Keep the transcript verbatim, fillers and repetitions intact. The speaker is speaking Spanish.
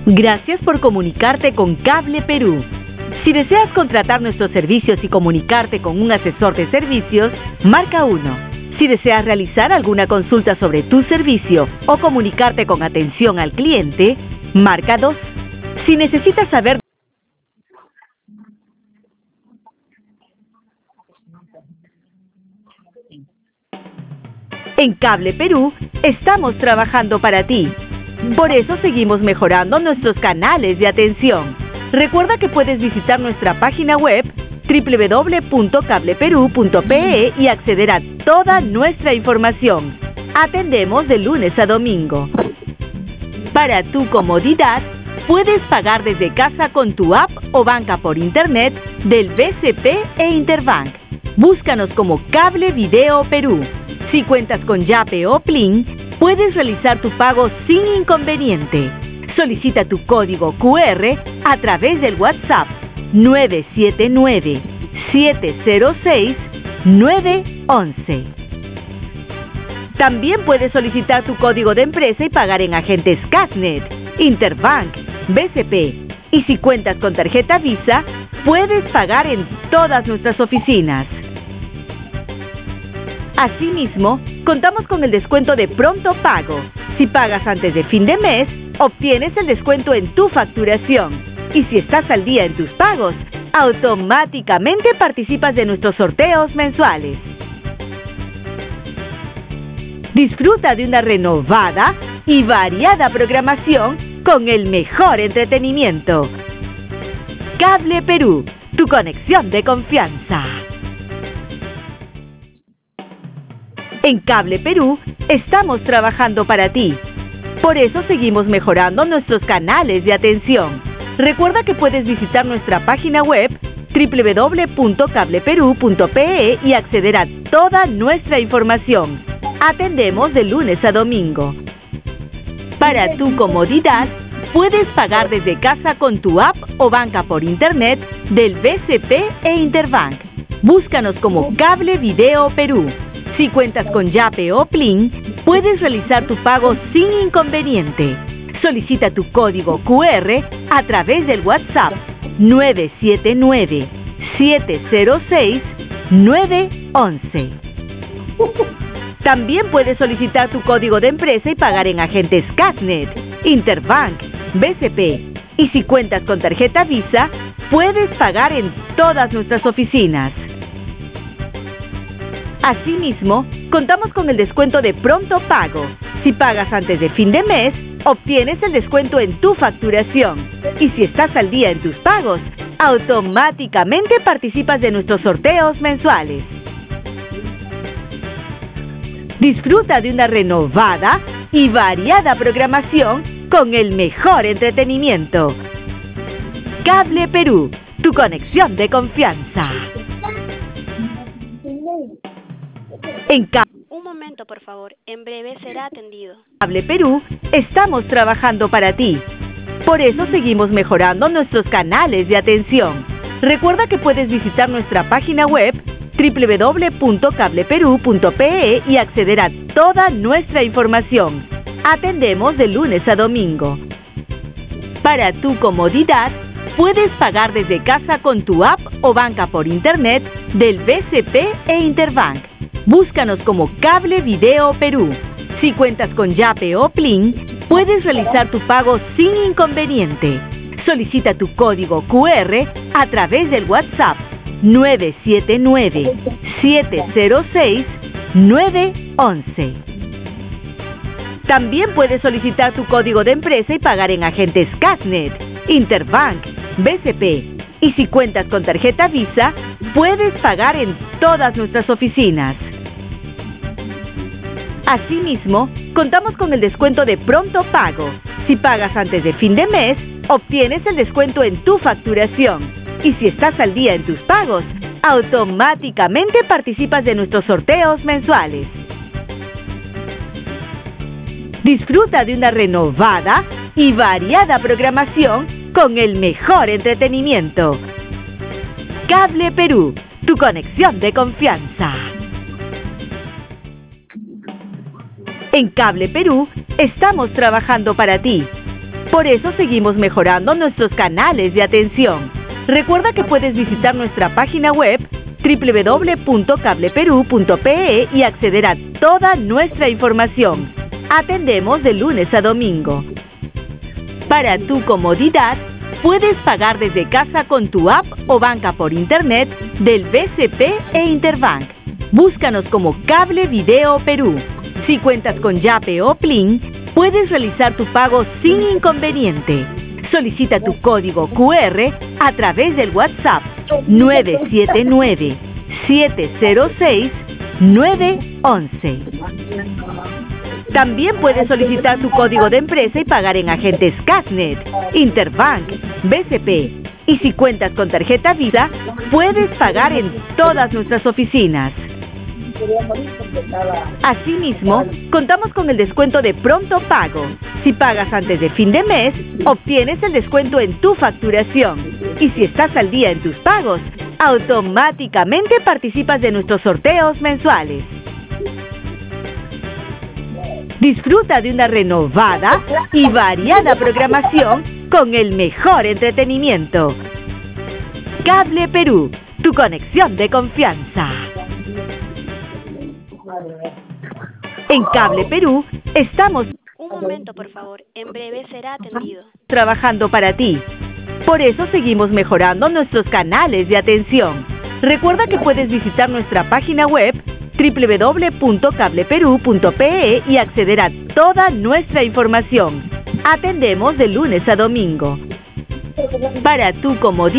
Gracias por comunicarte con Cable Perú. Si deseas contratar nuestros servicios y comunicarte con un asesor de servicios, marca uno. Si deseas realizar alguna consulta sobre tu servicio o comunicarte con atención al cliente, marca dos. Si necesitas saber En Cable Perú, estamos trabajando para ti. Por eso seguimos mejorando nuestros canales de atención. Recuerda que puedes visitar nuestra página web doble u doble u doble u punto cable perú punto pe e y acceder a toda nuestra información. Atendemos de lunes a domingo. Para tu comodidad, puedes pagar desde casa con tu app o banca por internet del B C P e Interbank. Búscanos como Cable Video Perú. Si cuentas con Yape o Plin, puedes realizar tu pago sin inconveniente. Solicita tu código cu erre a través del WhatsApp nueve siete nueve, siete cero seis, nueve once. También puedes solicitar tu código de empresa y pagar en agentes Casnet, Interbank, B C P. Y si cuentas con tarjeta Visa, puedes pagar en todas nuestras oficinas. Asimismo, contamos con el descuento de pronto pago. Si pagas antes de fin de mes, obtienes el descuento en tu facturación. Y si estás al día en tus pagos, automáticamente participas de nuestros sorteos mensuales. Disfruta de una renovada y variada programación con el mejor entretenimiento. Cable Perú, tu conexión de confianza. En Cable Perú, estamos trabajando para ti. Por eso seguimos mejorando nuestros canales de atención. Recuerda que puedes visitar nuestra página web doble u doble u doble u punto cable perú punto pe e y acceder a toda nuestra información. Atendemos de lunes a domingo. Para tu comodidad, puedes pagar desde casa con tu app o banca por internet del B C P e Interbank. Búscanos como Cable Video Perú. Si cuentas con Yape o Plin, puedes realizar tu pago sin inconveniente. Solicita tu código cu erre a través del WhatsApp nueve siete nueve, siete cero seis, nueve once. También puedes solicitar tu código de empresa y pagar en agentes Casnet, Interbank, B C P. Y si cuentas con tarjeta Visa, puedes pagar en todas nuestras oficinas. Asimismo, contamos con el descuento de pronto pago. Si pagas antes de fin de mes, obtienes el descuento en tu facturación. Y si estás al día en tus pagos, automáticamente participas de nuestros sorteos mensuales. Disfruta de una renovada y variada programación con el mejor entretenimiento. Cable Perú, tu conexión de confianza. En Cable Un momento, por favor. En breve será atendido. Cable Perú, estamos trabajando para ti. Por eso seguimos mejorando nuestros canales de atención. Recuerda que puedes visitar nuestra página web doble u doble u doble u punto cable perú punto pe e y acceder a toda nuestra información. Atendemos de lunes a domingo. Para tu comodidad, puedes pagar desde casa con tu app o banca por internet del B C P e Interbank. Búscanos como Cable Video Perú. Si cuentas con Yape o Plin, puedes realizar tu pago sin inconveniente. Solicita tu código cu erre a través del WhatsApp nueve siete nueve, siete cero seis, nueve once. También puedes solicitar tu código de empresa y pagar en agentes Casnet, Interbank, B C P. Y si cuentas con tarjeta Visa, puedes pagar en todas nuestras oficinas. Asimismo, contamos con el descuento de pronto pago. Si pagas antes de fin de mes, obtienes el descuento en tu facturación. Y si estás al día en tus pagos, automáticamente participas de nuestros sorteos mensuales. Disfruta de una renovada y variada programación con el mejor entretenimiento. Cable Perú, tu conexión de confianza. En Cable Perú, estamos trabajando para ti. Por eso seguimos mejorando nuestros canales de atención. Recuerda que puedes visitar nuestra página web doble u doble u doble u punto cable perú punto pe e y acceder a toda nuestra información. Atendemos de lunes a domingo. Para tu comodidad, puedes pagar desde casa con tu app o banca por internet del B C P e Interbank. Búscanos como Cable Video Perú. Si cuentas con Yape o Plin, puedes realizar tu pago sin inconveniente. Solicita tu código cu erre a través del WhatsApp nueve siete nueve, siete cero seis, nueve once. También puedes solicitar tu código de empresa y pagar en agentes Casnet, Interbank, B C P. Y si cuentas con tarjeta Visa, puedes pagar en todas nuestras oficinas. Asimismo, contamos con el descuento de pronto pago. Si pagas antes de fin de mes, obtienes el descuento en tu facturación. Y si estás al día en tus pagos, automáticamente participas de nuestros sorteos mensuales. Disfruta de una renovada y variada programación con el mejor entretenimiento. Cable Perú, tu conexión de confianza. En Cable Perú estamos Un momento, por favor. En breve será atendido. trabajando para ti. Por eso seguimos mejorando nuestros canales de atención. Recuerda que puedes visitar nuestra página web doble u doble u doble u punto cable perú punto pe e y acceder a toda nuestra información. Atendemos de lunes a domingo. Para tu comodidad,